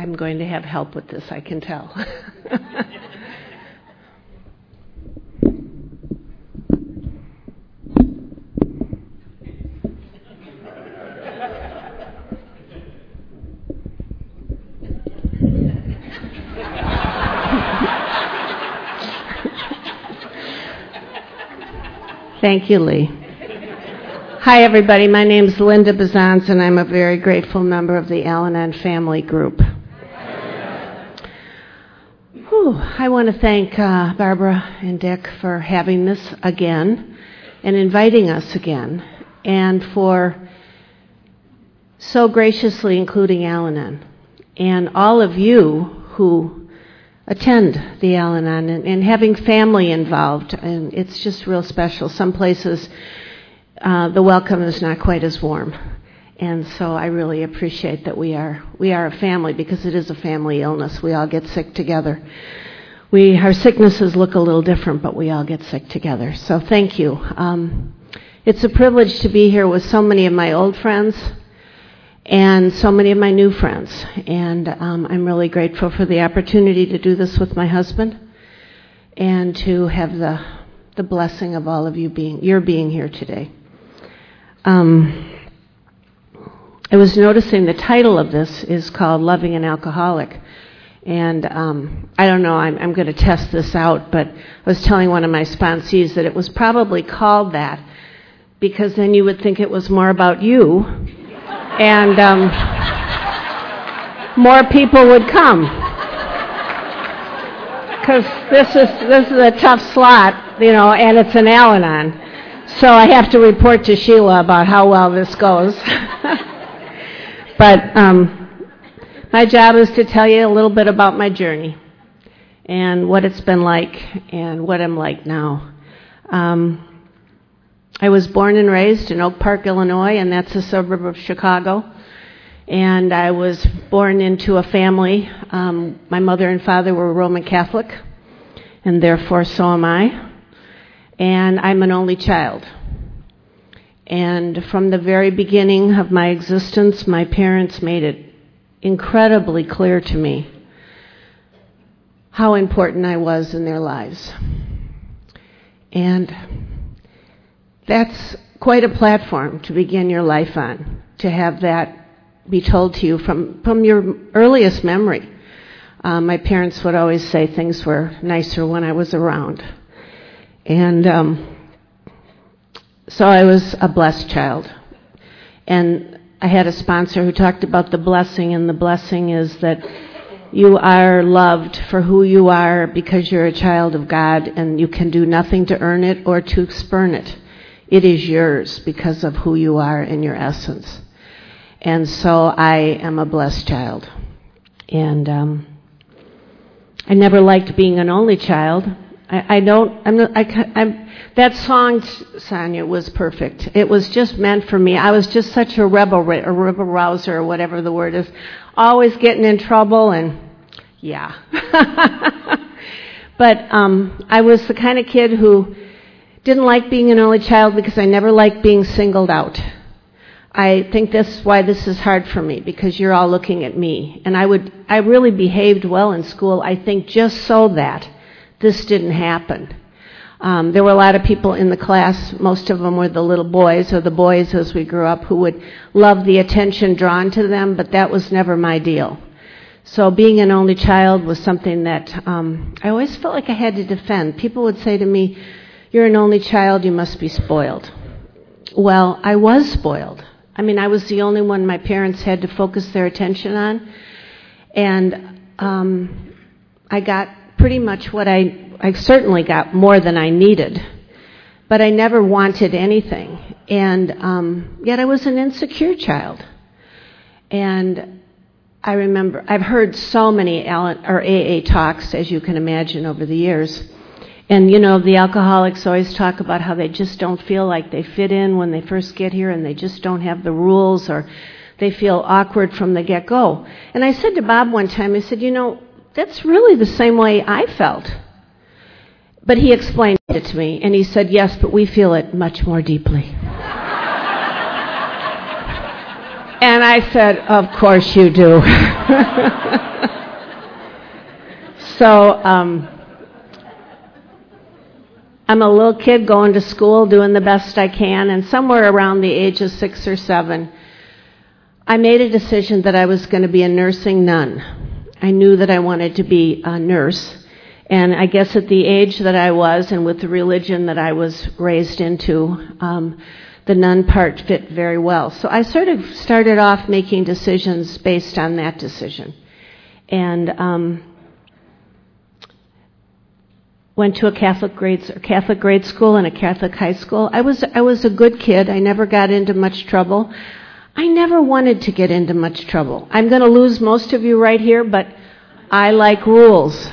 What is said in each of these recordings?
I'm going to have help with this, I can tell. Thank you, Lee. Hi, everybody. My name is Linda Bazans, and I'm a very grateful member of the Al-Anon family group. I want to thank Barbara and Dick for having this again and inviting us again, and for so graciously including Al-Anon, and all of you who attend the Al-Anon and having family involved, and it's just real special. Some places the welcome is not quite as warm, and so I really appreciate that we are a family, because it is a family illness. We all get sick together. Our sicknesses look a little different, but we all get sick together. So thank you. It's a privilege to be here with so many of my old friends and so many of my new friends, and I'm really grateful for the opportunity to do this with my husband and to have the blessing of all of you being here today. I was noticing the title of this is called Loving an Alcoholic, and I don't know, I'm going to test this out, but I was telling one of my sponsees that it was probably called that because then you would think it was more about you, and more people would come, because this is a tough slot, and it's an Al-Anon, so I have to report to Sheila about how well this goes. But my job is to tell you a little bit about my journey and what it's been like and what I'm like now. I was born and raised in Oak Park, Illinois, and that's a suburb of Chicago. And I was born into a family. My mother and father were Roman Catholic, and therefore so am I. And I'm an only child. And from the very beginning of my existence, my parents made it incredibly clear to me how important I was in their lives. And that's quite a platform to begin your life on, to have that be told to you from your earliest memory. My parents would always say things were nicer when I was around. And so I was a blessed child. And I had a sponsor who talked about the blessing, and the blessing is that you are loved for who you are because you're a child of God, and you can do nothing to earn it or to spurn it. It is yours because of who you are in your essence. And so I am a blessed child. And I never liked being an only child. That song, Sonia, was perfect. It was just meant for me. I was just such a rebel rouser, or whatever the word is, always getting in trouble, and yeah. But I was the kind of kid who didn't like being an only child because I never liked being singled out. I think that's why this is hard for me, because you're all looking at me. And I really behaved well in school, I think, just so that this didn't happen. There were a lot of people in the class, most of them were the little boys, or the boys as we grew up, who would love the attention drawn to them, but that was never my deal. So being an only child was something that I always felt like I had to defend. People would say to me, "You're an only child, you must be spoiled." Well, I was spoiled. I mean, I was the only one my parents had to focus their attention on, and I got pretty much what I certainly got more than I needed, but I never wanted anything, and yet I was an insecure child. And I remember, I've heard so many AA talks, as you can imagine, over the years. And, the alcoholics always talk about how they just don't feel like they fit in when they first get here, and they just don't have the rules, or they feel awkward from the get-go. And I said to Bob one time, I said, that's really the same way I felt. But he explained it to me, and he said, yes, but we feel it much more deeply. And I said, of course you do. So I'm a little kid going to school, doing the best I can, and somewhere around the age of 6 or 7, I made a decision that I was going to be a nursing nun. I knew that I wanted to be a nurse, and I guess at the age that I was and with the religion that I was raised into, the nun part fit very well. So I sort of started off making decisions based on that decision. And went to a Catholic grade school and a Catholic high school. I was a good kid. I never got into much trouble. I never wanted to get into much trouble. I'm going to lose most of you right here, but I like rules.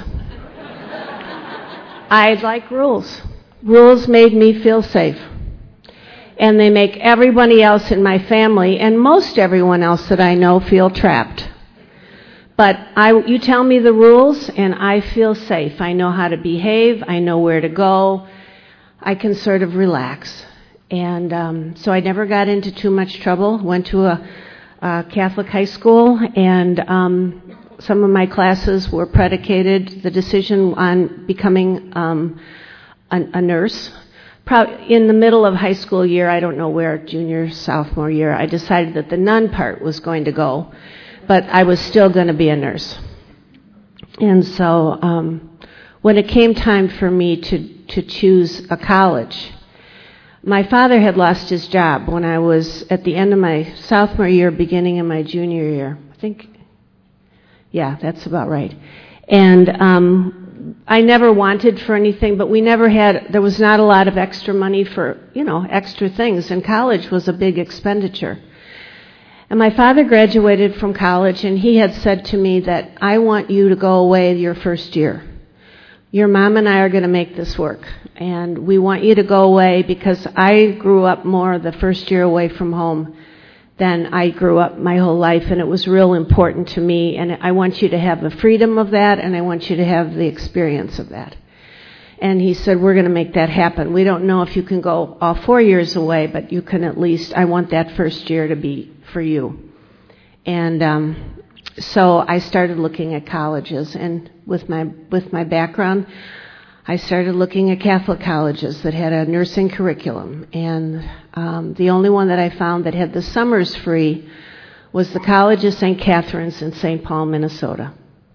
I like rules. Rules made me feel safe. And they make everybody else in my family and most everyone else that I know feel trapped. But you tell me the rules, and I feel safe. I know how to behave. I know where to go. I can sort of relax. And so I never got into too much trouble. Went to a Catholic high school, and some of my classes were predicated, the decision on becoming a nurse. In the middle of high school year, I don't know where, junior, sophomore year, I decided that the nun part was going to go. But I was still going to be a nurse. And so when it came time for me to choose a college, my father had lost his job when I was at the end of my sophomore year, beginning of my junior year. I think, yeah, that's about right. And I never wanted for anything, but there was not a lot of extra money for, extra things. And college was a big expenditure. And my father graduated from college, and he had said to me that, I want you to go away your first year. Your mom and I are going to make this work, and we want you to go away because I grew up more the first year away from home than I grew up my whole life, and it was real important to me, and I want you to have the freedom of that, and I want you to have the experience of that. And he said, we're going to make that happen. We don't know if you can go all 4 years away, but you can at least, I want that first year to be for you. And so I started looking at colleges, and with my background, I started looking at Catholic colleges that had a nursing curriculum. And the only one that I found that had the summers free was the College of St. Catherine's in St. Paul, Minnesota.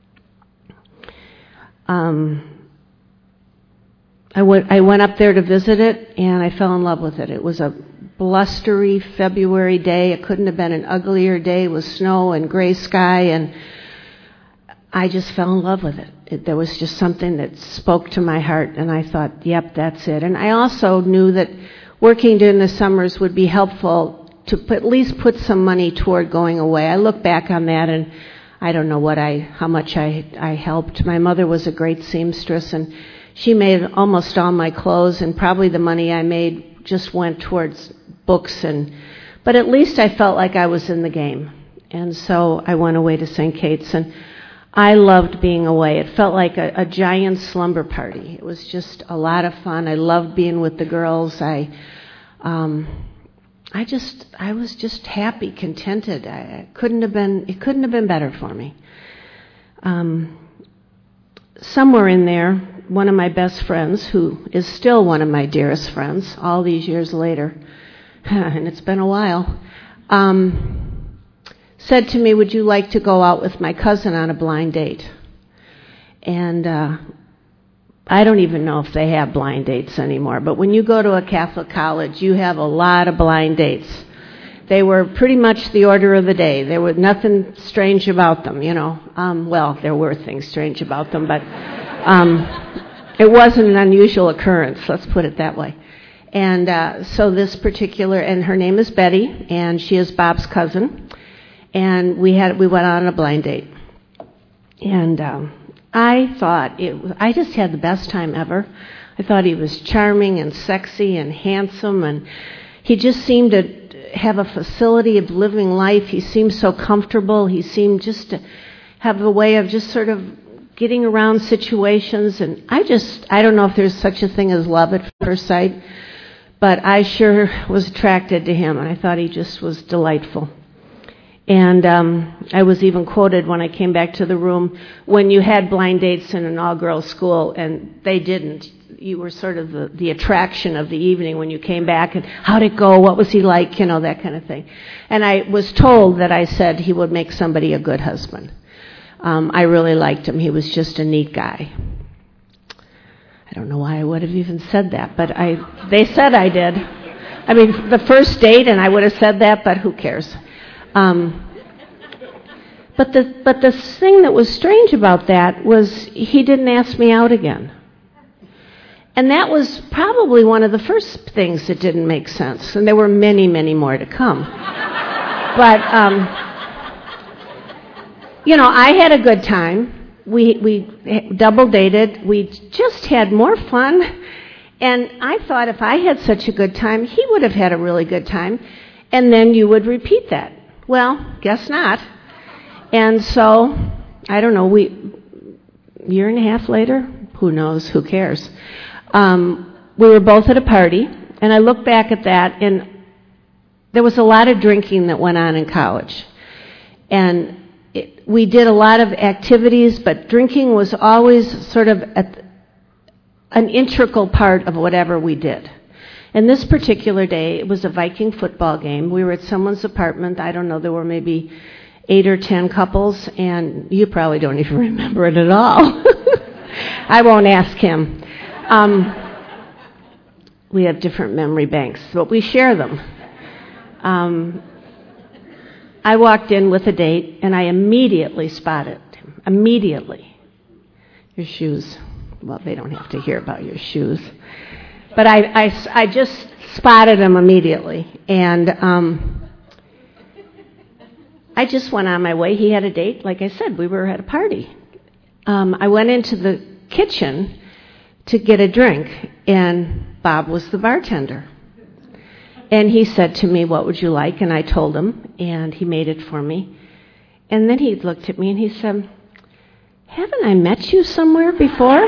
I went up there to visit it, and I fell in love with it. It was a blustery February day. It couldn't have been an uglier day with snow and gray sky, and I just fell in love with it. There was just something that spoke to my heart, and I thought, yep, that's it. And I also knew that working during the summers would be helpful to at least put some money toward going away. I look back on that, and I don't know how much I helped. My mother was a great seamstress, and she made almost all my clothes, and probably the money I made just went towards books. But at least I felt like I was in the game. And so I went away to St. Kate's, and I loved being away. It felt like a giant slumber party. It was just a lot of fun. I loved being with the girls. I was just happy, contented. It couldn't have been better for me. Somewhere in there, one of my best friends, who is still one of my dearest friends all these years later, and it's been a while, said to me, would you like to go out with my cousin on a blind date? And I don't even know if they have blind dates anymore, but when you go to a Catholic college, you have a lot of blind dates. They were pretty much the order of the day. There was nothing strange about them, well, there were things strange about them, but it wasn't an unusual occurrence, let's put it that way. And so this particular, and her name is Betty, and she is Bob's cousin, and we went on a blind date. And I thought I just had the best time ever. I thought he was charming and sexy and handsome, and he just seemed to have a facility of living life. He seemed so comfortable. He seemed just to have a way of just sort of getting around situations. And I don't know if there's such a thing as love at first sight, but I sure was attracted to him, and I thought he just was delightful. And I was even quoted when I came back to the room, when you had blind dates in an all-girls school and they didn't, you were sort of the attraction of the evening when you came back, and how'd it go, what was he like, that kind of thing. And I was told that I said he would make somebody a good husband. I really liked him. He was just a neat guy. I don't know why I would have even said that, but they said I did. I mean, the first date, and I would have said that, but who cares? But the thing that was strange about that was he didn't ask me out again. And that was probably one of the first things that didn't make sense. And there were many, many more to come. But, I had a good time. We double dated. We just had more fun. And I thought if I had such a good time, he would have had a really good time. And then you would repeat that. Well, guess not. And so, I don't know, year and a half later, who knows, who cares? We were both at a party, and I look back at that, and there was a lot of drinking that went on in college. And we did a lot of activities, but drinking was always sort of an integral part of whatever we did. And this particular day, it was a Viking football game. We were at someone's apartment. I don't know, there were maybe 8 or 10 couples, and you probably don't even remember it at all. I won't ask him. We have different memory banks, but we share them. I walked in with a date, and I immediately spotted him. Immediately. Your shoes. Well, they don't have to hear about your shoes. But I just spotted him immediately, and I just went on my way. He had a date. Like I said, we were at a party. I went into the kitchen to get a drink, and Bob was the bartender. And he said to me, "What would you like?" And I told him, and he made it for me. And then he looked at me and he said, "Haven't I met you somewhere before?"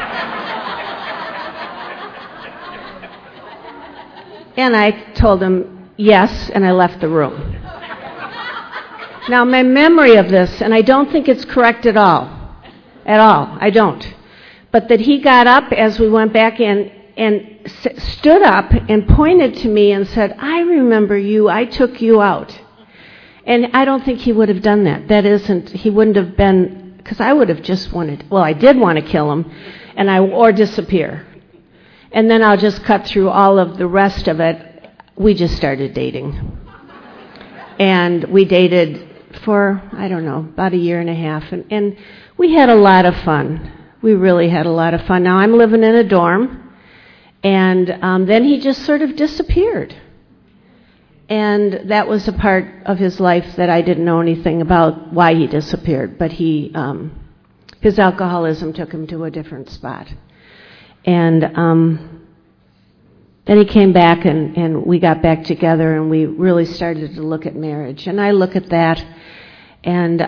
And I told him, yes, and I left the room. Now, my memory of this, and I don't think it's correct at all, I don't, but that he got up as we went back in and stood up and pointed to me and said, "I remember you, I took you out." And I don't think he would have done that. He wouldn't have been, because I would have just I did want to kill him, or disappear. And then I'll just cut through all of the rest of it. We just started dating. And we dated for, I don't know, about a year and a half. And we had a lot of fun. We really had a lot of fun. Now I'm living in a dorm. And then he just sort of disappeared. And that was a part of his life that I didn't know anything about why he disappeared. But his alcoholism took him to a different spot. And then he came back, and we got back together, and we really started to look at marriage. And I look at that, and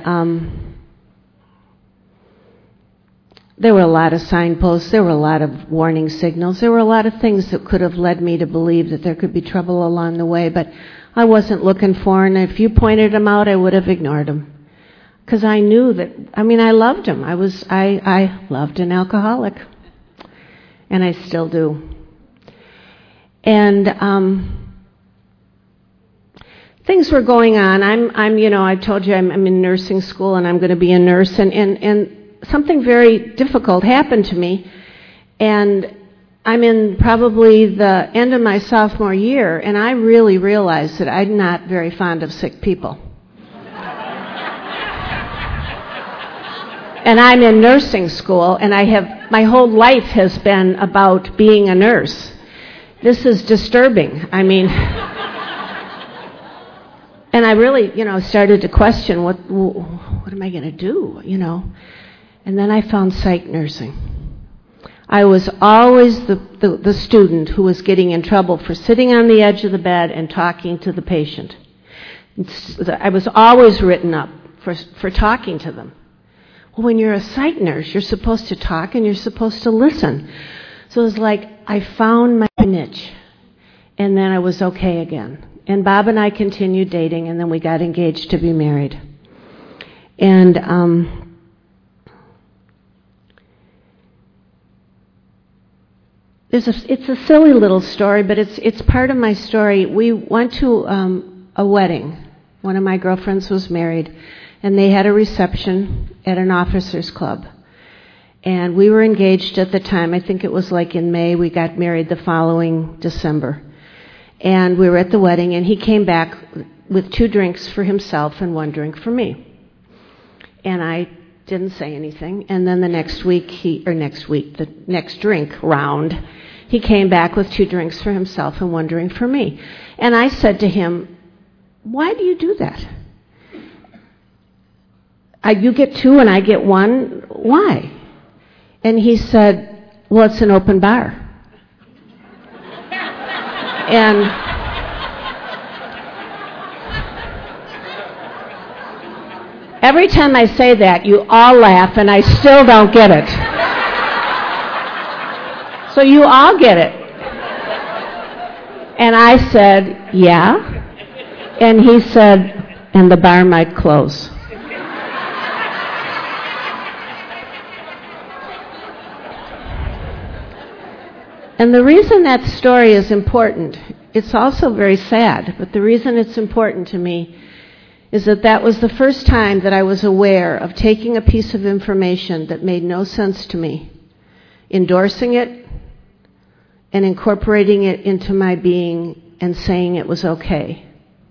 there were a lot of signposts. There were a lot of warning signals. There were a lot of things that could have led me to believe that there could be trouble along the way, but I wasn't looking for him. And if you pointed him out, I would have ignored him. Because I knew that, I loved him. I loved an alcoholic. And I still do. And things were going on. I told you I'm in nursing school, and I'm going to be a nurse, and something very difficult happened to me, and I'm in probably the end of my sophomore year, and I really realized that I'm not very fond of sick people. And I'm in nursing school, and my whole life has been about being a nurse. This is disturbing. And I really, started to question what am I going to do, And then I found psych nursing. I was always the student who was getting in trouble for sitting on the edge of the bed and talking to the patient. I was always written up for talking to them. Well, when you're a psych nurse, you're supposed to talk and you're supposed to listen. So it was like I found my niche, and then I was okay again. And Bob and I continued dating, and then we got engaged to be married. And it's a silly little story, but it's part of my story. We went to a wedding. One of my girlfriends was married, and they had a reception at an officers' club. And we were engaged at the time. I think it was like in May. We got married the following December. And we were at the wedding, and he came back with 2 drinks for himself and 1 drink for me. And I didn't say anything. And then the next drink round, he came back with 2 drinks for himself and 1 drink for me. And I said to him, "Why do you do that? You get 2 and I get 1. Why?" And he said, "Well, it's an open bar." And every time I say that, you all laugh, and I still don't get it. So you all get it. And I said, "Yeah." And he said, "And the bar might close." And the reason that story is important, it's also very sad, but the reason it's important to me is that was the first time that I was aware of taking a piece of information that made no sense to me, endorsing it, and incorporating it into my being and saying it was okay.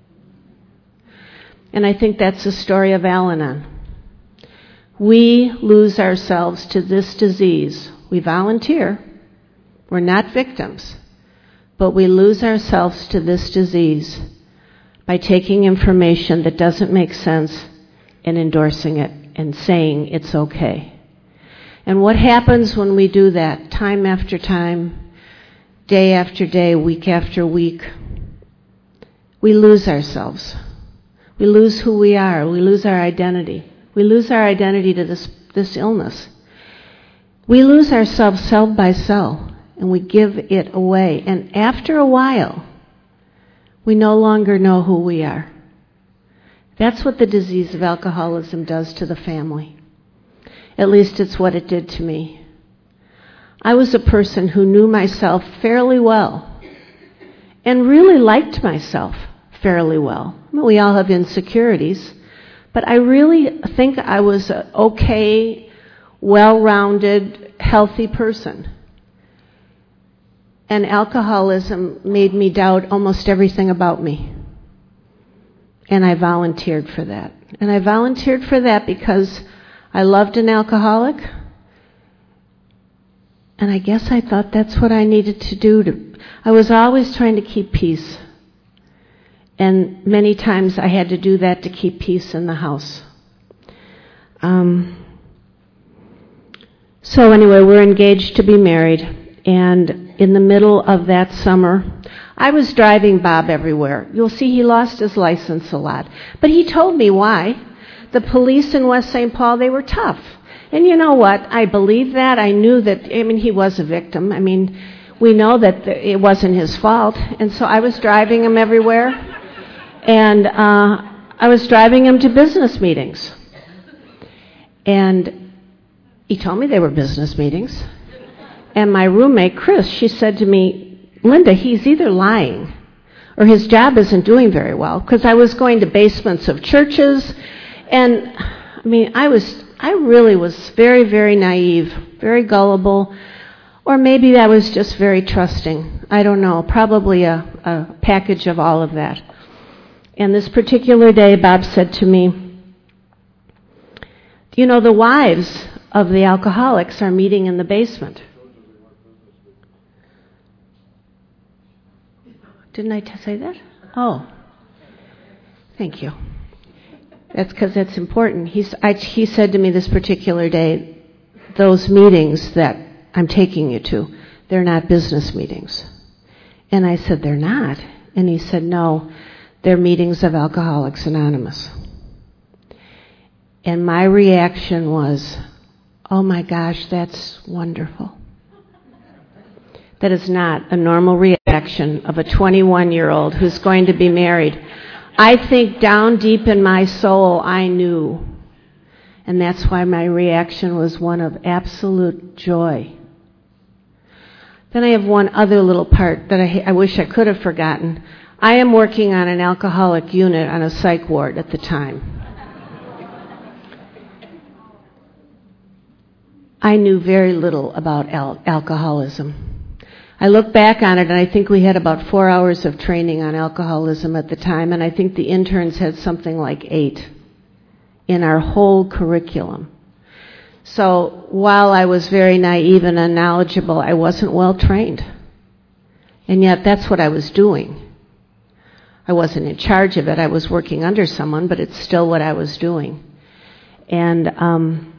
And I think that's the story of Al-Anon. We lose ourselves to this disease. We volunteer. We're not victims. But we lose ourselves to this disease by taking information that doesn't make sense and endorsing it and saying it's okay. And what happens when we do that time after time, day after day, week after week? We lose ourselves. We lose who we are. We lose our identity. We lose our identity to this illness. We lose ourselves cell by cell, and we give it away. And after a while, we no longer know who we are. That's what the disease of alcoholism does to the family. At least it's what it did to me. I was a person who knew myself fairly well and really liked myself fairly well. I mean, we all have insecurities, but I really think I was an okay, well-rounded, healthy person. And alcoholism made me doubt almost everything about me. And I volunteered for that. And I volunteered for that because I loved an alcoholic. And I guess I thought that's what I needed to do. I was always trying to keep peace. And many times I had to do that to keep peace in the house. So anyway, we're engaged to be married. And in the middle of that summer, I was driving Bob everywhere. You'll see he lost his license a lot. But he told me why. The police in West St. Paul, they were tough. And you know what? I believed that. I knew that, he was a victim. We know that it wasn't his fault. And so I was driving him everywhere. And I was driving him to business meetings. And he told me they were business meetings. And my roommate, Chris, she said to me, "Linda, he's either lying or his job isn't doing very well." Because I was going to basements of churches. And, I really was very, very naive, very gullible. Or maybe I was just very trusting. I don't know. Probably a package of all of that. And this particular day, Bob said to me, "The wives of the alcoholics are meeting in the basement." Didn't I say that? Oh, thank you. That's because that's important. He said to me this particular day, "Those meetings that I'm taking you to, they're not business meetings." And I said, "They're not?" And he said, "No, they're meetings of Alcoholics Anonymous." And my reaction was, "Oh my gosh, that's wonderful." That is not a normal reaction reaction of a 21-year-old who's going to be married. I think down deep in my soul, I knew. And that's why my reaction was one of absolute joy. Then I have one other little part that I wish I could have forgotten. I am working on an alcoholic unit on a psych ward at the time. I knew very little about alcoholism. I look back on it, and I think we had about 4 hours of training on alcoholism at the time, and I think the interns had something like 8 in our whole curriculum. So while I was very naive and unknowledgeable, I wasn't well trained. And yet that's what I was doing. I wasn't in charge of it. I was working under someone, but it's still what I was doing. And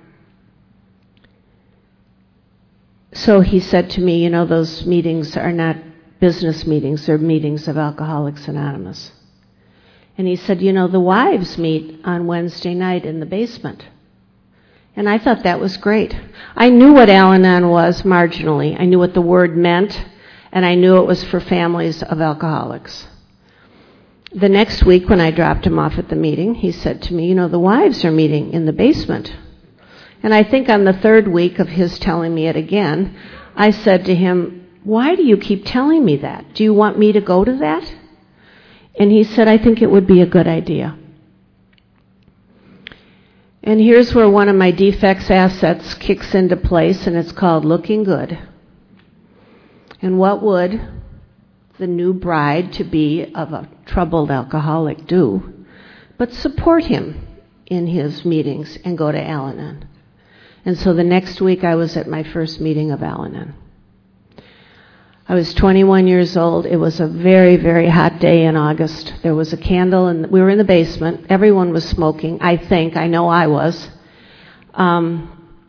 so he said to me, those meetings are not business meetings, they're meetings of Alcoholics Anonymous. And he said, the wives meet on Wednesday night in the basement. And I thought that was great. I knew what Al-Anon was marginally. I knew what the word meant, and I knew it was for families of alcoholics. The next week when I dropped him off at the meeting, he said to me, the wives are meeting in the basement. And I think on the third week of his telling me it again, I said to him, why do you keep telling me that? Do you want me to go to that? And he said, I think it would be a good idea. And here's where one of my defects assets kicks into place, and it's called looking good. And what would the new bride to be of a troubled alcoholic do but support him in his meetings and go to Al-Anon? And so the next week I was at my first meeting of Al-Anon. I was 21 years old. It was a very, very hot day in August. There was a candle, and we were in the basement. Everyone was smoking, I know I was. There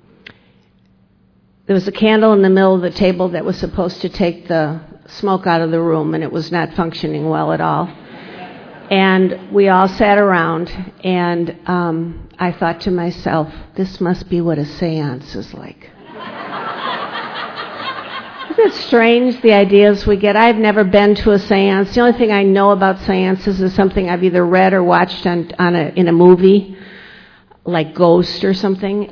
was a candle in the middle of the table that was supposed to take the smoke out of the room, and it was not functioning well at all. And we all sat around, and I thought to myself, this must be what a seance is like. Isn't it strange, the ideas we get? I've never been to a seance. The only thing I know about seances is something I've either read or watched in a movie, like Ghost or something.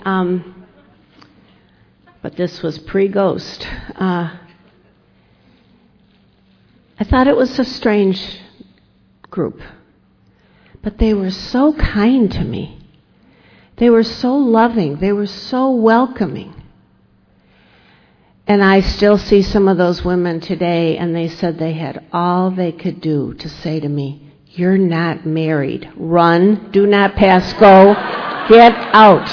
But this was pre-Ghost. I thought it was a strange group. But they were so kind to me. They were so loving. They were so welcoming. And I still see some of those women today, and they said they had all they could do to say to me, you're not married. Run. Do not pass go. Get out.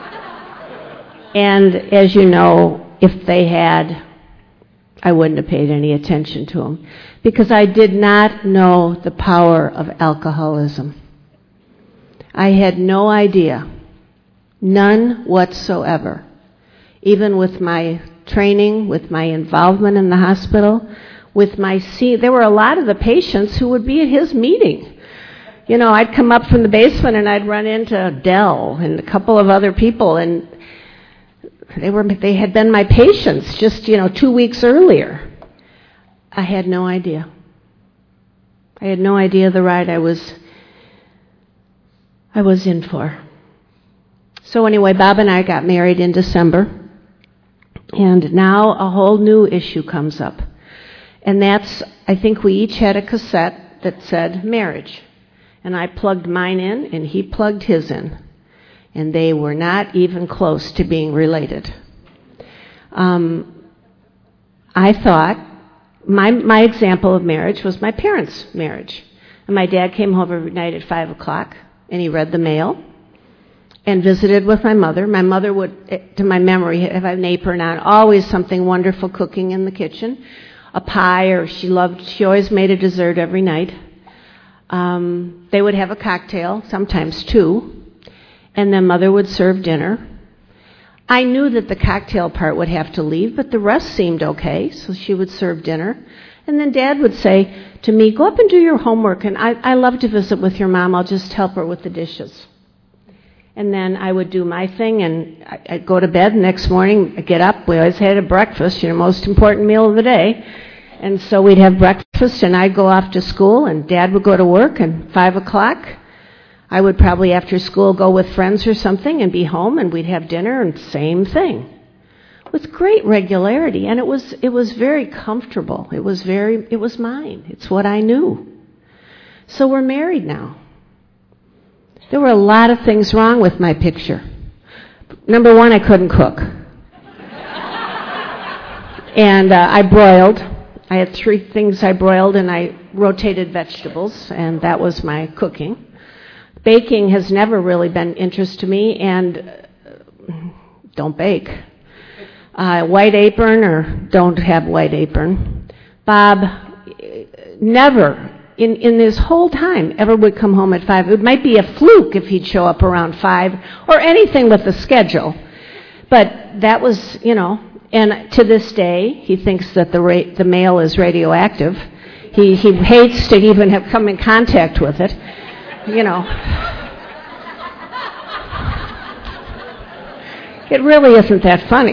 And as you know, if they had, I wouldn't have paid any attention to them, because I did not know the power of alcoholism. I had no idea. None whatsoever. Even with my training, with my involvement in the hospital, there were a lot of the patients who would be at his meeting. I'd come up from the basement and I'd run into Dell and a couple of other people, and they had been my patients just 2 weeks earlier. I had no idea. I had no idea the ride I was in for. So anyway, Bob and I got married in December. And now a whole new issue comes up. And that's, I think we each had a cassette that said marriage. And I plugged mine in, and he plugged his in. And they were not even close to being related. I thought my example of marriage was my parents' marriage. And my dad came home every night at 5 o'clock, and he read the mail and visited with my mother. My mother would, to my memory, have an apron on, always something wonderful cooking in the kitchen, a pie, or she always made a dessert every night. They would have a cocktail, sometimes 2, and then Mother would serve dinner. I knew that the cocktail part would have to leave, but the rest seemed okay, so she would serve dinner. And then Dad would say to me, go up and do your homework, and I love to visit with your mom. I'll just help her with the dishes. And then I would do my thing, and I'd go to bed. The next morning, I'd get up. We always had a breakfast, most important meal of the day. And so we'd have breakfast, and I'd go off to school, and Dad would go to work, and 5 o'clock, I would probably after school go with friends or something and be home, and we'd have dinner, and same thing. With great regularity, and it was very comfortable. It was mine. It's what I knew. So we're married now. There were a lot of things wrong with my picture. Number one, I couldn't cook. And I broiled. I had 3 things I broiled, and I rotated vegetables, and that was my cooking. Baking has never really been interest to me, and don't bake. White apron or don't have white apron. Bob never, in this whole time, ever would come home at 5. It might be a fluke if he'd show up around 5 or anything with the schedule. But that was, and to this day, he thinks that the mail is radioactive. He hates to even have come in contact with it, It really isn't that funny.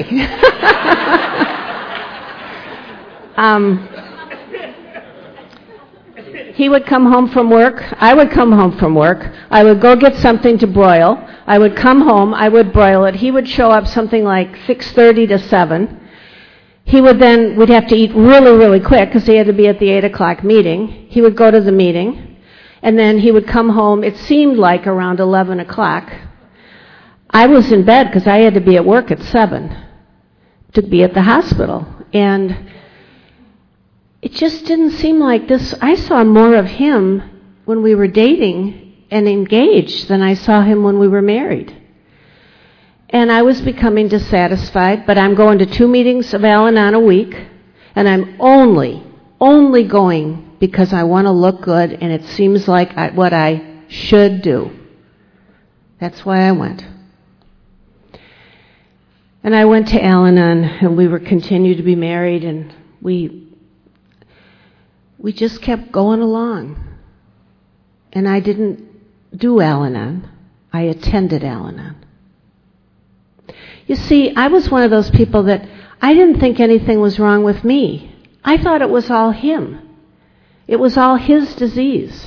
He would come home from work. I would come home from work. I would go get something to broil. I would come home. I would broil it. He would show up something like 6:30 to 7. We'd have to eat really, really quick because he had to be at the 8 o'clock meeting. He would go to the meeting, and then he would come home, it seemed like around 11 o'clock. I was in bed because I had to be at work at 7 to be at the hospital. And it just didn't seem like this. I saw more of him when we were dating and engaged than I saw him when we were married. And I was becoming dissatisfied, but I'm going to 2 meetings of Al-Anon a week, and I'm only going because I want to look good, and it seems like what I should do. That's why I went. And I went to Al-Anon, and we were continued to be married, and we just kept going along. And I didn't do Al-Anon. I attended Al-Anon. You see, I was one of those people that I didn't think anything was wrong with me. I thought it was all him. It was all his disease.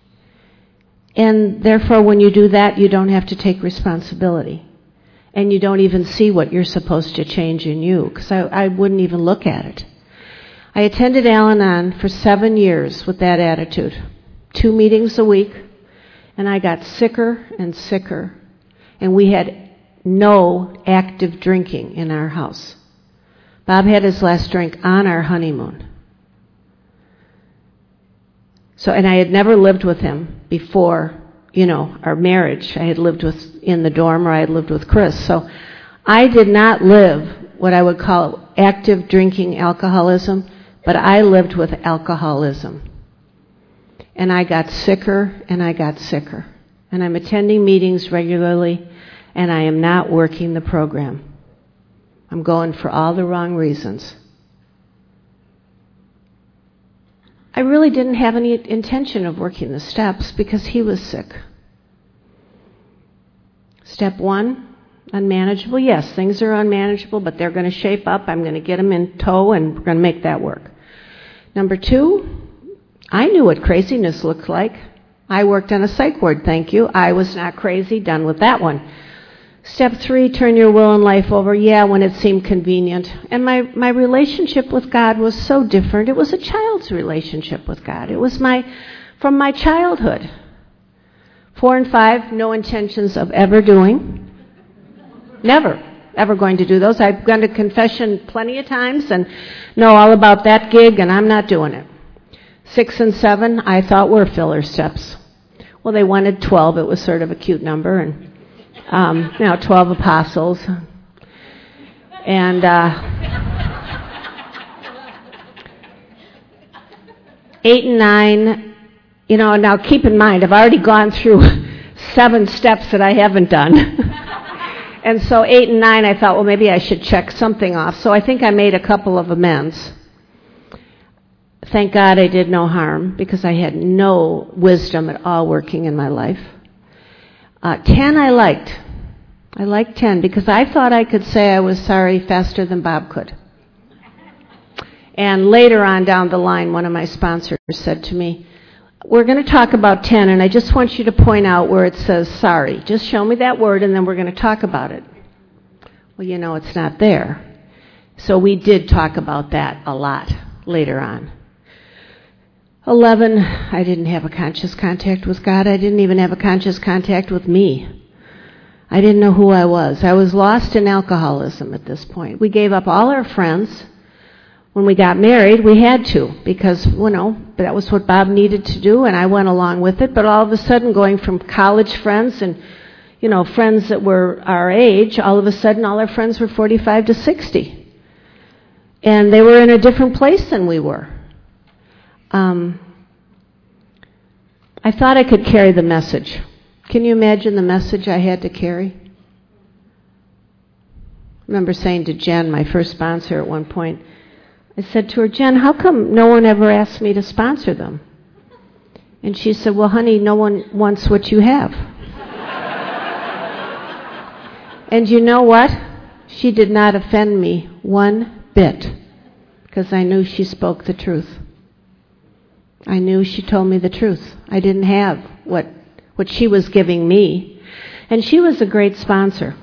And therefore, when you do that, you don't have to take responsibility. And you don't even see what you're supposed to change in you, because I wouldn't even look at it. I attended Al-Anon for 7 years with that attitude. 2 meetings a week, and I got sicker and sicker. And we had no active drinking in our house. Bob had his last drink on our honeymoon. And I had never lived with him before, our marriage. I had lived in the dorm, or I had lived with Chris. So I did not live what I would call active drinking alcoholism, but I lived with alcoholism. And I got sicker, and I got sicker. And I'm attending meetings regularly, and I am not working the program. I'm going for all the wrong reasons. I really didn't have any intention of working the steps because he was sick. Step 1, unmanageable. Yes, things are unmanageable, but they're going to shape up. I'm going to get them in tow, and we're going to make that work. Number 2, I knew what craziness looked like. I worked on a psych ward, thank you. I was not crazy, done with that one. Step 3, turn your will and life over. Yeah, when it seemed convenient. And my relationship with God was so different. It was a child's relationship with God. It was from my childhood. 4 and 5, no intentions of ever doing. Never, ever going to do those. I've gone to confession plenty of times and know all about that gig, and I'm not doing it. 6 and 7, I thought were filler steps. Well, they wanted 12. It was sort of a cute number, and 12 apostles. And 8 and 9, now keep in mind, I've already gone through 7 steps that I haven't done. And so 8 and 9, I thought, well, maybe I should check something off. So I think I made a couple of amends. Thank God I did no harm, because I had no wisdom at all working in my life. 10 I liked. I liked 10 because I thought I could say I was sorry faster than Bob could. And later on down the line, one of my sponsors said to me, we're going to talk about 10, and I just want you to point out where it says sorry. Just show me that word, and then we're going to talk about it. Well, you know, it's not there. So we did talk about that a lot later on. 11, I didn't have a conscious contact with God. I didn't even have a conscious contact with me. I didn't know who I was. I was lost in alcoholism at this point. We gave up all our friends. When we got married, we had to, because, you know, that was what Bob needed to do, and I went along with it. But all of a sudden, going from college friends and, you know, friends that were our age, all of a sudden, all our friends were 45 to 60. And they were in a different place than we were. I thought I could carry the message. Can you imagine the message I had to carry? I remember saying to Jen, my first sponsor, at one point, I said to her, Jen, how come no one ever asked me to sponsor them? And she said, well, honey, no one wants what you have. And you know what? She did not offend me one bit, because I knew she spoke the truth. I knew she told me the truth. I didn't have what she was giving me. And she was a great sponsor.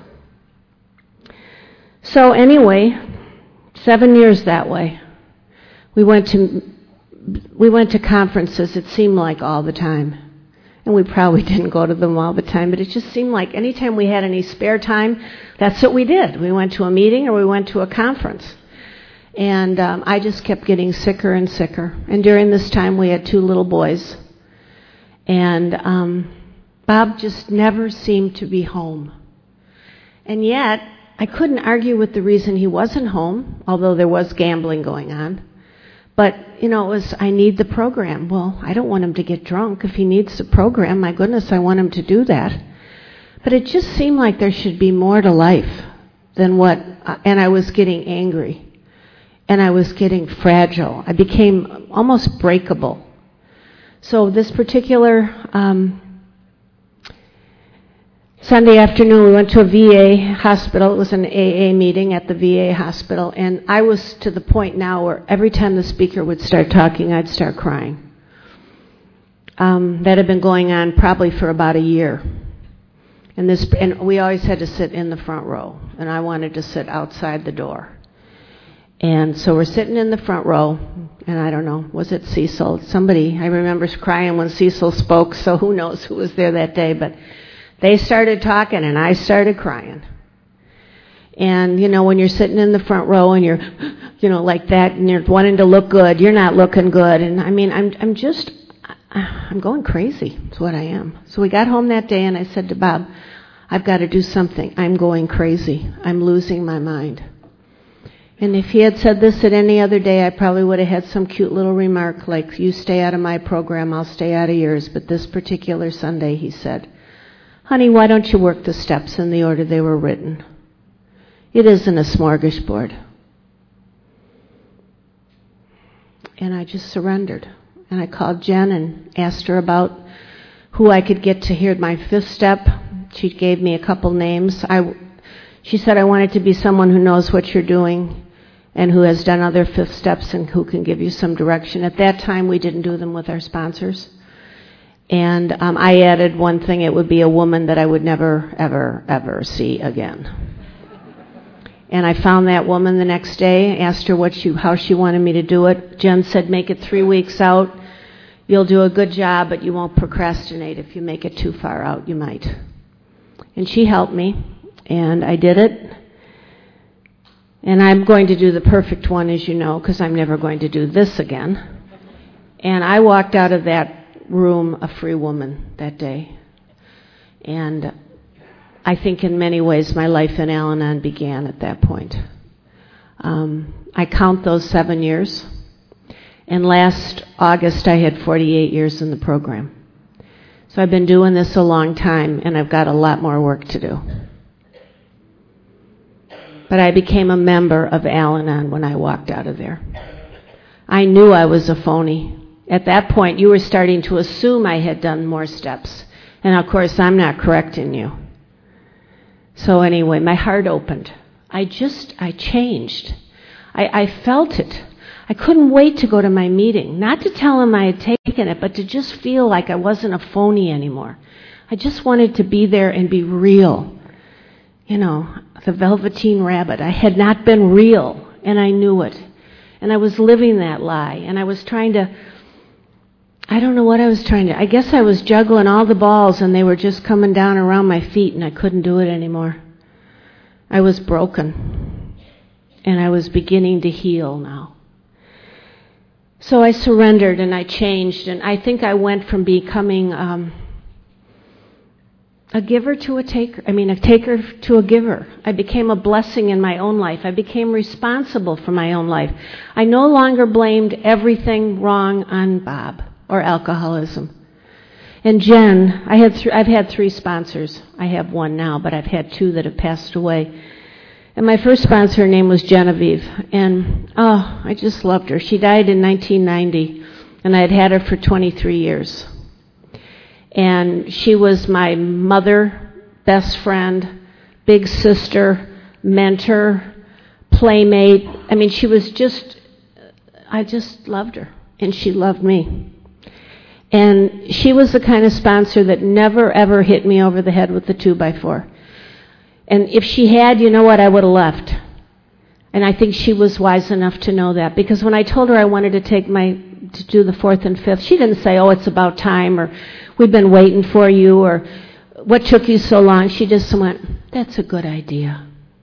So anyway, 7 years that way. We went to conferences, it seemed like all the time. And we probably didn't go to them all the time, but it just seemed like anytime we had any spare time, that's what we did. We went to a meeting or we went to a conference. And I just kept getting sicker and sicker. And during this time, we had 2 little boys. And Bob just never seemed to be home. And yet, I couldn't argue with the reason he wasn't home, although there was gambling going on. But, you know, it was, I need the program. Well, I don't want him to get drunk. If he needs the program, my goodness, I want him to do that. But it just seemed like there should be more to life than what, and I was getting angry. And I was getting fragile. I became almost breakable. So this particular Sunday afternoon, we went to a VA hospital. It was an AA meeting at the VA hospital. And I was to the point now where every time the speaker would start talking, I'd start crying. That had been going on probably for about a year. And we always had to sit in the front row. And I wanted to sit outside the door. And so we're sitting in the front row, and I don't know, was it Cecil? Somebody, I remember crying when Cecil spoke, so who knows who was there that day, but they started talking, and I started crying. And, you know, when you're sitting in the front row, and you're, you know, like that, and you're wanting to look good, you're not looking good, and I mean, I'm going crazy, is what I am. So we got home that day, and I said to Bob, I've got to do something. I'm going crazy. I'm losing my mind. And if he had said this at any other day, I probably would have had some cute little remark like, you stay out of my program, I'll stay out of yours. But this particular Sunday, he said, honey, why don't you work the steps in the order they were written? It isn't a smorgasbord. And I just surrendered. And I called Jen and asked her about who I could get to hear my 5th step. She gave me a couple names. She said, I want it to be someone who knows what you're doing and who has done other 5th steps and who can give you some direction. At that time, we didn't do them with our sponsors. And I added one thing. It would be a woman that I would never, ever, ever see again. And I found that woman the next day, asked her how she wanted me to do it. Jen said, make it 3 weeks out. You'll do a good job, but you won't procrastinate. If you make it too far out, you might. And she helped me, and I did it. And I'm going to do the perfect one, as you know, because I'm never going to do this again. And I walked out of that room a free woman that day. And I think in many ways my life in Al-Anon began at that point. I count those 7 years. And last August I had 48 years in the program. So I've been doing this a long time, and I've got a lot more work to do. But I became a member of Al-Anon when I walked out of there. I knew I was a phony. At that point, you were starting to assume I had done more steps. And of course, I'm not correcting you. So anyway, my heart opened. I changed. I felt it. I couldn't wait to go to my meeting. Not to tell him I had taken it, but to just feel like I wasn't a phony anymore. I just wanted to be there and be real. The Velveteen Rabbit. I had not been real, and I knew it. And I was living that lie, and I was trying to, I don't know what I was trying to, I guess I was juggling all the balls, and they were just coming down around my feet, and I couldn't do it anymore. I was broken, and I was beginning to heal now. So I surrendered, and I changed, and I think I went from becoming a giver to a taker. A taker to a giver. I became a blessing in my own life. I became responsible for my own life. I no longer blamed everything wrong on Bob or alcoholism. And Jen, I've had 3 sponsors. I have 1 now, but I've had 2 that have passed away. And my first sponsor, her name was Genevieve. And, I just loved her. She died in 1990, and I had her for 23 years. And she was my mother, best friend, big sister, mentor, playmate. She was I just loved her, and she loved me. And she was the kind of sponsor that never, ever hit me over the head with the 2x4. And if she had, you know what, I would have left. And I think she was wise enough to know that. Because when I told her I wanted to do the 4th and 5th, she didn't say, oh, it's about time, or we've been waiting for you, or what took you so long? She just went, that's a good idea.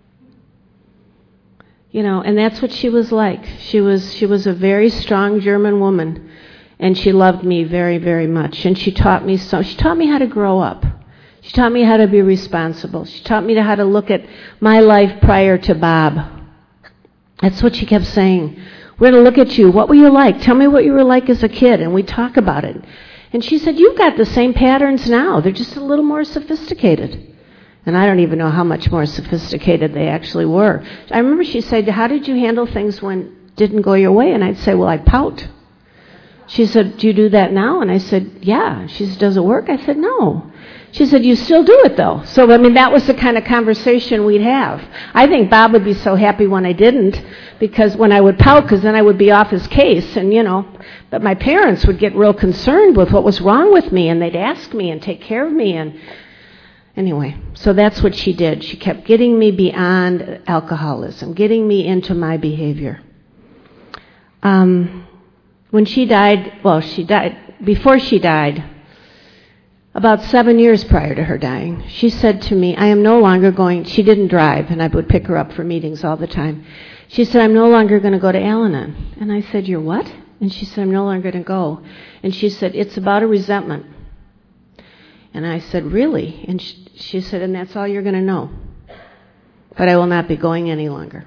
And that's what she was like. She was a very strong German woman, and she loved me very, very much. And she taught me how to grow up. She taught me how to be responsible. She taught me how to look at my life prior to Bob. That's what she kept saying. We're going to look at you. What were you like? Tell me what you were like as a kid. And we talk about it. And she said, you've got the same patterns now. They're just a little more sophisticated. And I don't even know how much more sophisticated they actually were. I remember she said, how did you handle things when it didn't go your way? And I'd say, well, I'd pout. She said, do you do that now? And I said, yeah. She said, does it work? I said, no. She said, you still do it, though. So, that was the kind of conversation we'd have. I think Bob would be so happy when I didn't, because when I would pout, because then I would be off his case, and, but my parents would get real concerned with what was wrong with me, and they'd ask me and take care of me, and anyway, so that's what she did. She kept getting me beyond alcoholism, getting me into my behavior. When she died, before she died, about 7 years prior to her dying, she said to me, I am no longer going, she didn't drive, and I would pick her up for meetings all the time. She said, I'm no longer going to go to Al-Anon. And I said, you're what? And she said, I'm no longer going to go. And she said, it's about a resentment. And I said, really? And she said, and that's all you're going to know. But I will not be going any longer.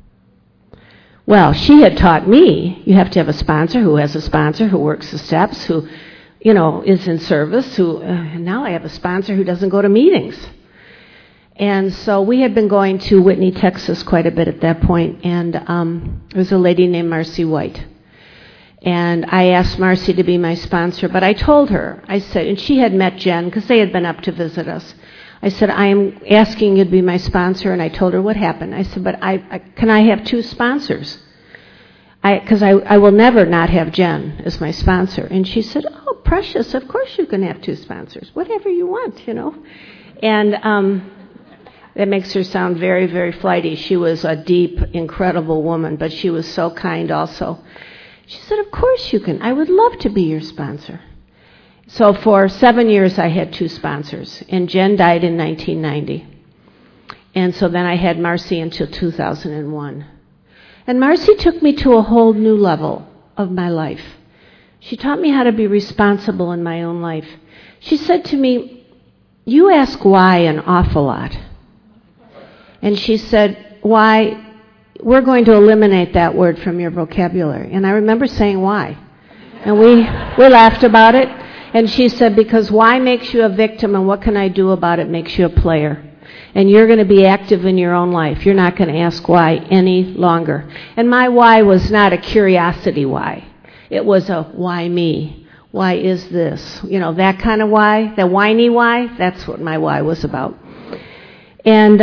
Well, she had taught me, you have to have a sponsor who has a sponsor who works the steps, who is in service, and now I have a sponsor who doesn't go to meetings. And so we had been going to Whitney, Texas quite a bit at that point, and there was a lady named Marcy White. And I asked Marcy to be my sponsor, but I told her, I said, and she had met Jen, because they had been up to visit us. I said, I am asking you to be my sponsor, and I told her what happened. I said, but can I have 2 sponsors? Because I will never not have Jen as my sponsor. And she said, oh, precious, of course you can have 2 sponsors, whatever you want, And that makes her sound very, very flighty. She was a deep, incredible woman, but she was so kind also. She said, of course you can. I would love to be your sponsor. So for 7 years I had 2 sponsors, and Jen died in 1990. And so then I had Marcy until 2001. And Marcy took me to a whole new level of my life. She taught me how to be responsible in my own life. She said to me, you ask why an awful lot. And she said, why, we're going to eliminate that word from your vocabulary. And I remember saying why. And we laughed about it. And she said, because why makes you a victim and what can I do about it makes you a player. And you're going to be active in your own life. You're not going to ask why any longer. And my why was not a curiosity why. It was a why me? Why is this? That kind of why, the whiny why, that's what my why was about. And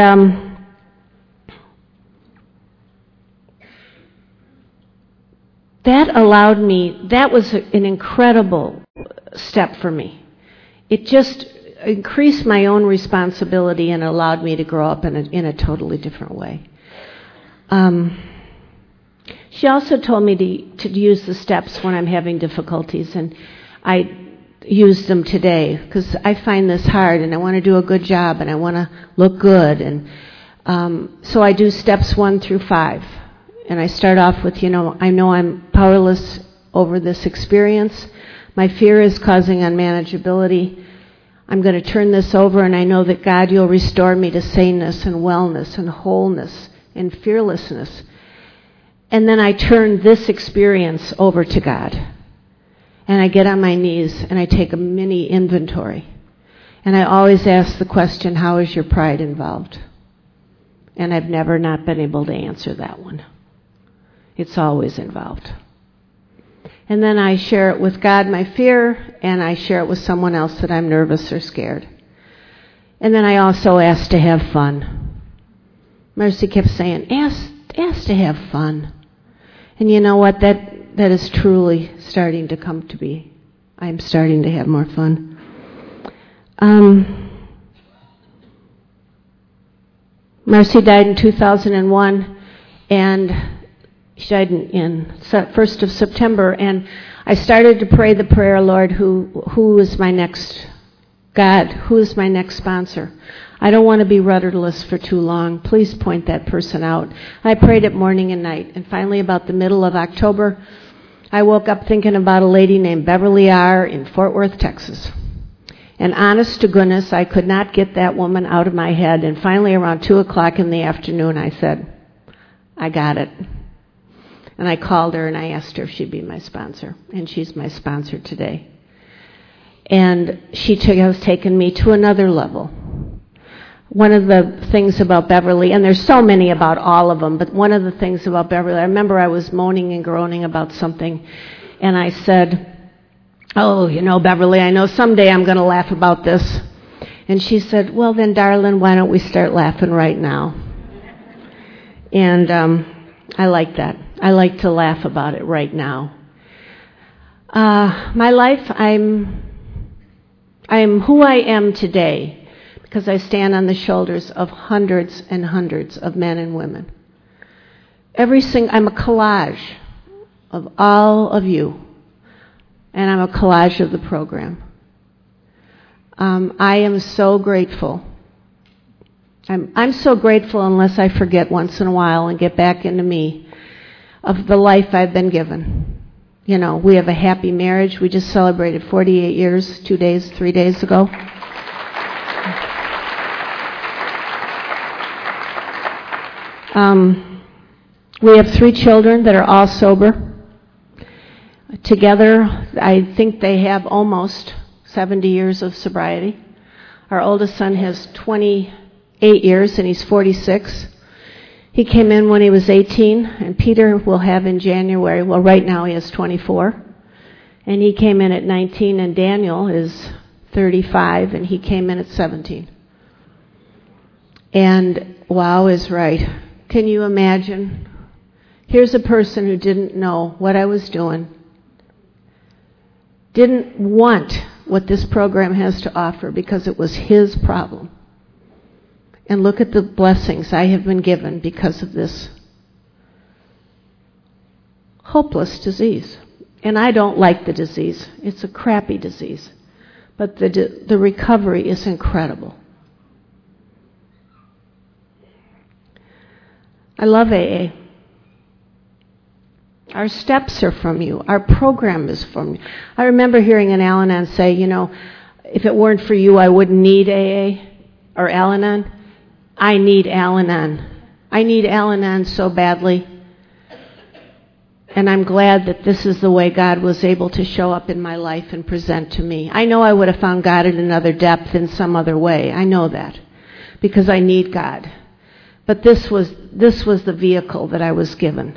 that allowed me, that was an incredible step for me. It just increased my own responsibility and allowed me to grow up in a totally different way. She also told me to use the steps when I'm having difficulties, and I used them today because I find this hard and I want to do a good job and I want to look good. And so I do steps 1 through 5. And I start off with, I know I'm powerless over this experience. My fear is causing unmanageability. I'm going to turn this over, and I know that, God, you'll restore me to saneness and wellness and wholeness and fearlessness. And then I turn this experience over to God. And I get on my knees and I take a mini inventory. And I always ask the question, how is your pride involved? And I've never not been able to answer that one. It's always involved. And then I share it with God, my fear, and I share it with someone else that I'm nervous or scared. And then I also ask to have fun. Mercy kept saying, ask to have fun. And you know what? That is truly starting to come to be. I'm starting to have more fun. Marcy died in 2001, and she died in 1st of September, and I started to pray the prayer, Lord, who is my next God? Who is my next sponsor? I don't want to be rudderless for too long. Please point that person out. I prayed it morning and night, and finally about the middle of October, I woke up thinking about a lady named Beverly R. in Fort Worth, Texas. And honest to goodness, I could not get that woman out of my head, and finally around 2 o'clock in the afternoon, I said, I got it. And I called her and I asked her if she'd be my sponsor, and she's my sponsor today. And she has taken me to another level. One of the things about Beverly, and there's so many about all of them, but one of the things about Beverly, I remember I was moaning and groaning about something, and I said, oh, Beverly, I know someday I'm going to laugh about this. And she said, well then, darling, why don't we start laughing right now? And I like that. I like to laugh about it right now. My life, I'm who I am today because I stand on the shoulders of hundreds and hundreds of men and women. I'm a collage of all of you, and I'm a collage of the program. I am so grateful. I'm so grateful, unless I forget once in a while and get back into me, of the life I've been given. We have a happy marriage. We just celebrated 48 years 3 days ago. We have 3 children that are all sober. Together, I think they have almost 70 years of sobriety. Our oldest son has 28 years, and he's 46. He came in when he was 18, and Peter will have in January, well, right now he has 24. And he came in at 19, and Daniel is 35, and he came in at 17. And wow is right. Can you imagine? Here's a person who didn't know what I was doing, didn't want what this program has to offer because it was his problem. And look at the blessings I have been given because of this hopeless disease. And I don't like the disease. It's a crappy disease. But the recovery is incredible. I love AA. Our steps are from you. Our program is from you. I remember hearing an Al-Anon say, if it weren't for you, I wouldn't need AA or Al-Anon. I need Al-Anon. I need Al-Anon so badly. And I'm glad that this is the way God was able to show up in my life and present to me. I know I would have found God in another depth in some other way. I know that. Because I need God. But this was the vehicle that I was given.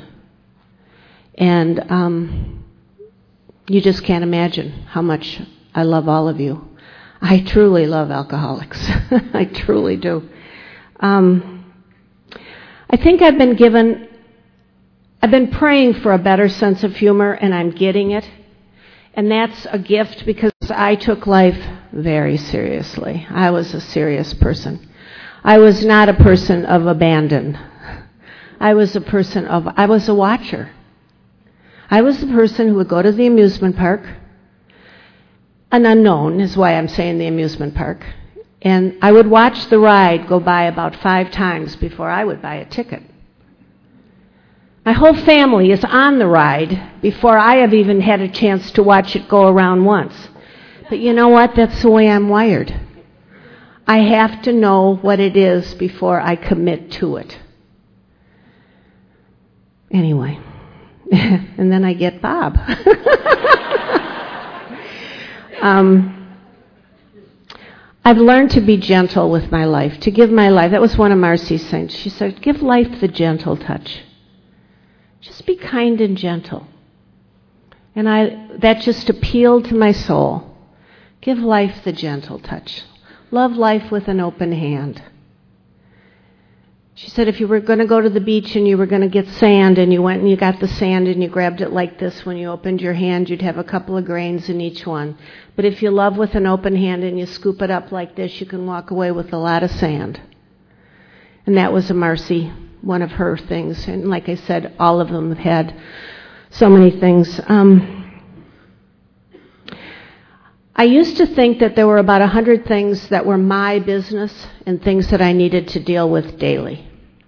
And you just can't imagine how much I love all of you. I truly love alcoholics. I truly do. I think I've been given I've been praying for a better sense of humor, and I'm getting it. And that's a gift because I took life very seriously. I was a serious person. I was not a person of abandon. I was a watcher. I was the person who would go to the amusement park. An unknown is why I'm saying the amusement park. And I would watch the ride go by about 5 times before I would buy a ticket. My whole family is on the ride before I have even had a chance to watch it go around once. But you know what? That's the way I'm wired. I have to know what it is before I commit to it. Anyway, and then I get Bob. I've learned to be gentle with my life, to give my life. That was one of Marcy's sayings. She said, give life the gentle touch. Just be kind and gentle. And that just appealed to my soul. Give life the gentle touch. Love life with an open hand. She said if you were going to go to the beach and you were going to get sand and you went and you got the sand and you grabbed it like this, when you opened your hand, you'd have a couple of grains in each one. But if you love with an open hand and you scoop it up like this, you can walk away with a lot of sand. And that was a Marcy, one of her things. And like I said, all of them have had so many things. I used to think that there were about 100 things that were my business and things that I needed to deal with daily.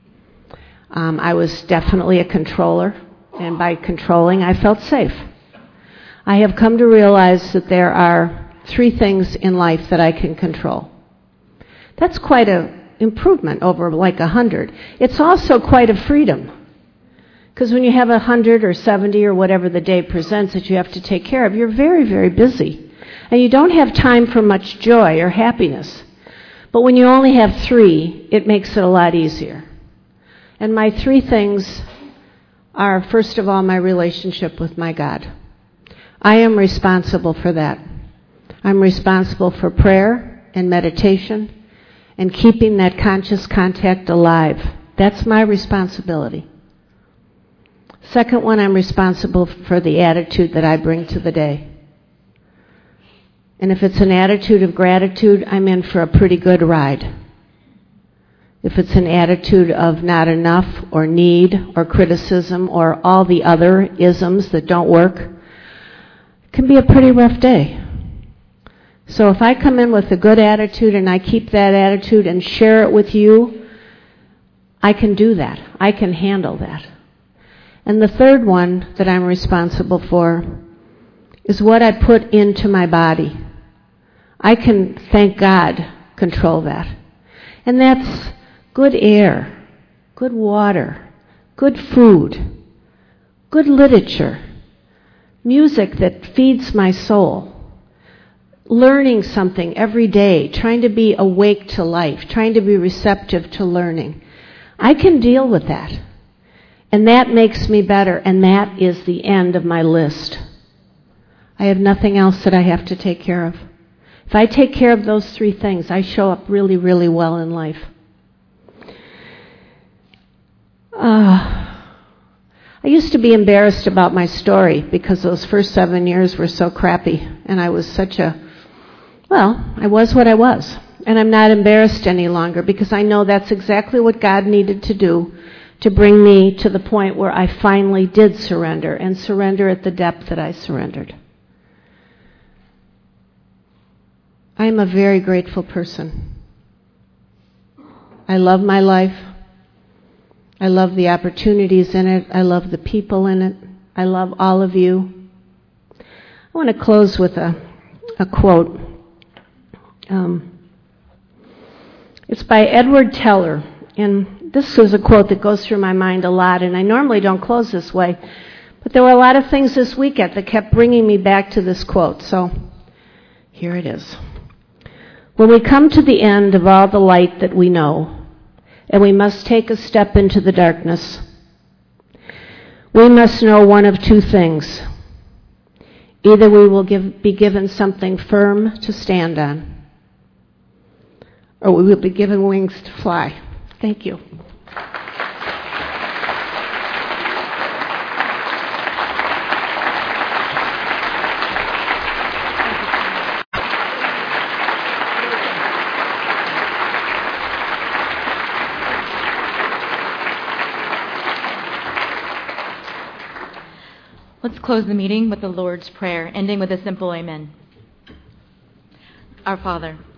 I was definitely a controller, and by controlling, I felt safe. I have come to realize that there are 3 things in life that I can control. That's quite an improvement over like 100. It's also quite a freedom. Because when you have 100 or 70 or whatever the day presents that you have to take care of, you're very, very busy. And you don't have time for much joy or happiness. But when you only have 3, it makes it a lot easier. And my 3 things are, first of all, my relationship with my God. I am responsible for that. I'm responsible for prayer and meditation and keeping that conscious contact alive. That's my responsibility. Second one, I'm responsible for the attitude that I bring to the day. And if it's an attitude of gratitude, I'm in for a pretty good ride. If it's an attitude of not enough or need or criticism or all the other isms that don't work, it can be a pretty rough day. So if I come in with a good attitude and I keep that attitude and share it with you, I can do that. I can handle that. And the third one that I'm responsible for is what I put into my body. I can, thank God, control that. And that's good air, good water, good food, good literature, music that feeds my soul, learning something every day, trying to be awake to life, trying to be receptive to learning. I can deal with that. And that makes me better, and that is the end of my list. I have nothing else that I have to take care of. If I take care of those 3 things, I show up really, really well in life. I used to be embarrassed about my story because those first 7 years were so crappy, and I was I was what I was. And I'm not embarrassed any longer because I know that's exactly what God needed to do to bring me to the point where I finally did surrender, and surrender at the depth that I surrendered. I am a very grateful person. I love my life. I love the opportunities in it. I love the people in it. I love all of you. I want to close with a quote. It's by Edward Teller, and this was a quote that goes through my mind a lot, and I normally don't close this way, but there were a lot of things this weekend that kept bringing me back to this quote, so here it is. When we come to the end of all the light that we know, and we must take a step into the darkness, we must know one of 2 things. Either we will be given something firm to stand on, or we will be given wings to fly. Thank you. Let's close the meeting with the Lord's Prayer, ending with a simple amen. Our Father,